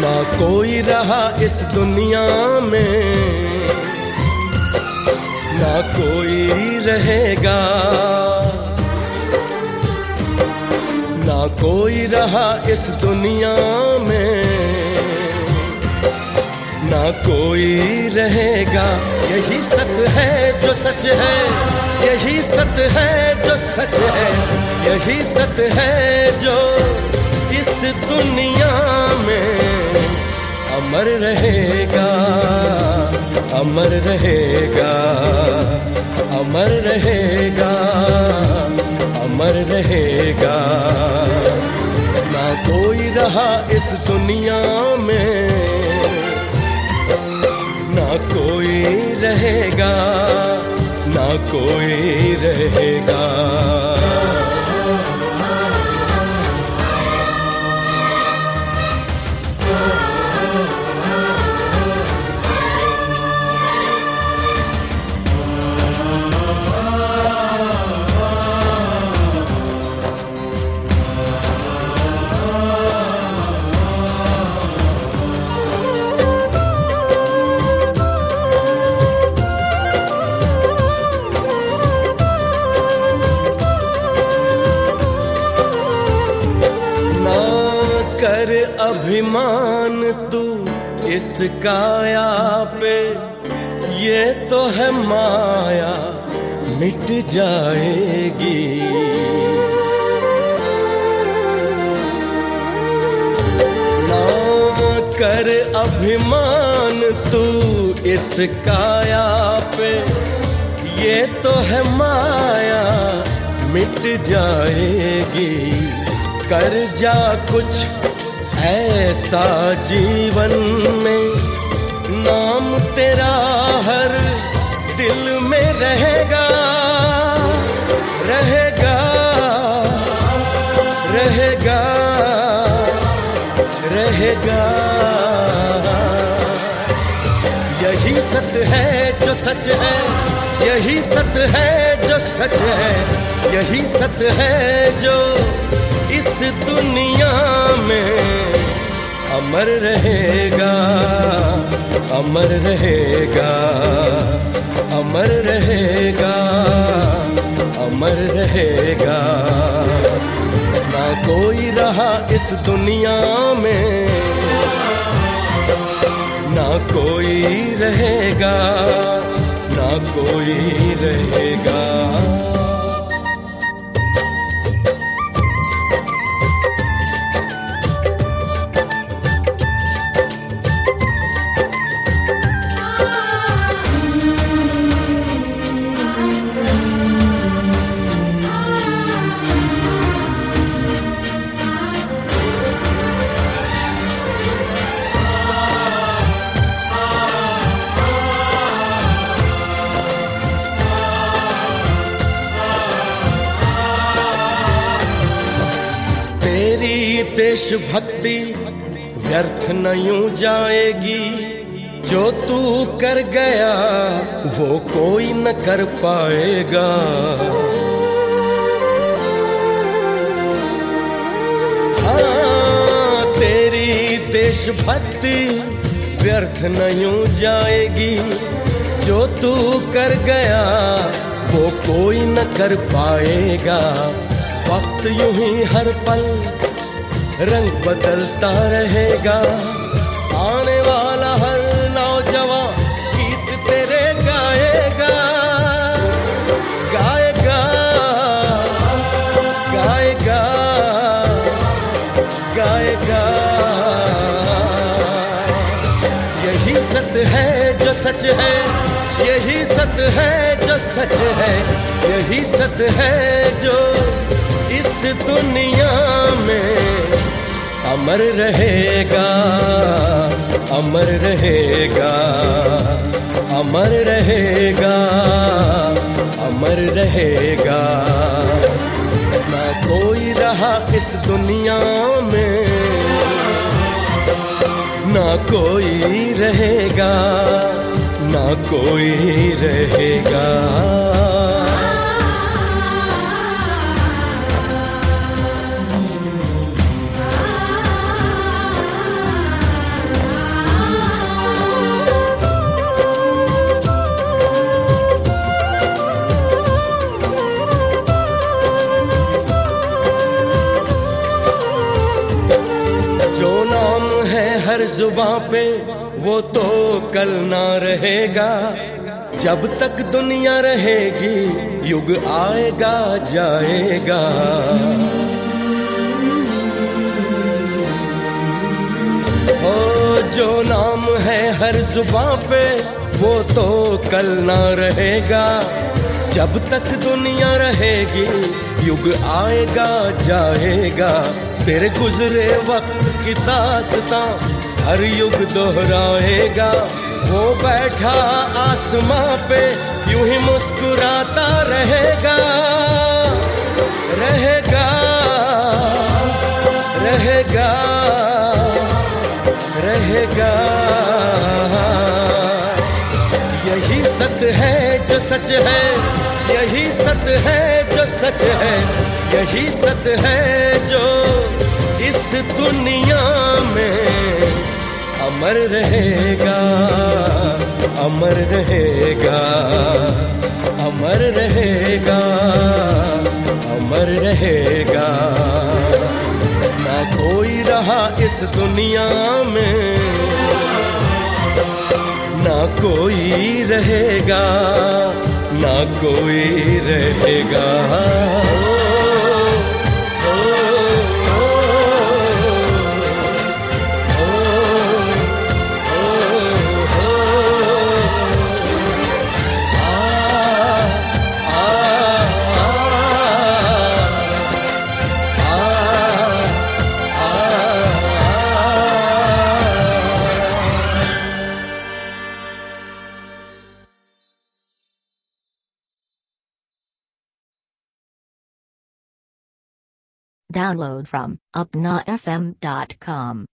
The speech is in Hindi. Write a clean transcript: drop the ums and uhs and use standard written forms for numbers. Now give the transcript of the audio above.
ना कोई रहा इस दुनिया में, ना कोई रहेगा, ना कोई रहा इस दुनिया में, ना कोई रहेगा। यही सत्य है जो सच है, यही सत्य है जो सच है, यही सत्य है जो इस दुनिया में अमर रहेगा, अमर रहेगा, अमर रहेगा, अमर रहेगा। ना कोई रहा इस दुनिया में, ना कोई रहेगा, ना कोई रहेगा। कर अभिमान तू इस काया पे, ये तो है माया मिट जाएगी। ना कर अभिमान तू इस काया पे, ये तो है माया मिट जाएगी। कर जा कुछ ऐसा जीवन में, नाम तेरा हर दिल में रहेगा, रहेगा, रहेगा, रहेगा। यही सत्य है जो सच है, यही सत्य है जो सच है, यही सत्य है जो इस दुनिया में अमर रहेगा, अमर रहेगा, अमर रहेगा, अमर रहेगा। ना कोई रहा इस दुनिया में, ना कोई रहेगा, ना कोई रहेगा। तेरी देशभक्ति व्यर्थ न यूं जाएगी, जो तू कर गया वो कोई न कर पाएगा। हाँ, तेरी देशभक्ति व्यर्थ न यूं जाएगी, जो तू कर गया वो कोई न कर पाएगा। वक्त यूं ही हर पल रंग बदलता रहेगा, आने वाला हर नौजवान गीत तेरे गाएगा, गाएगा, गाएगा, गाएगा। यही सत्य है जो सच है, यही सत्य है जो सच है, यही सत्य है जो इस दुनिया में अमर रहेगा, अमर रहेगा, अमर रहेगा, अमर रहेगा। ना कोई रहा इस दुनिया में, ना कोई रहेगा, ना कोई रहेगा। है हर जुबां पे वो तो कल ना रहेगा। जब तक दुनिया रहेगी युग आएगा जाएगा। ओ जो नाम है हर जुबां पे वो तो कल ना रहेगा। जब तक दुनिया रहेगी युग आएगा जाएगा। तेरे गुजरे वक्त की दास्तां हर युग दोहराएगा। वो बैठा आसमां पे यूं ही मुस्कुराता रहेगा। रहेगा रहेगा रहेगा। यही सत्य है जो सच है, यही सत्य है जो सच है, यही सत्य है जो इस दुनिया में अमर रहेगा। अमर रहेगा, अमर रहेगा, अमर रहेगा। ना कोई रहा इस दुनिया में, ना कोई रहेगा, ना कोई रहेगा। Download from upnafm.com.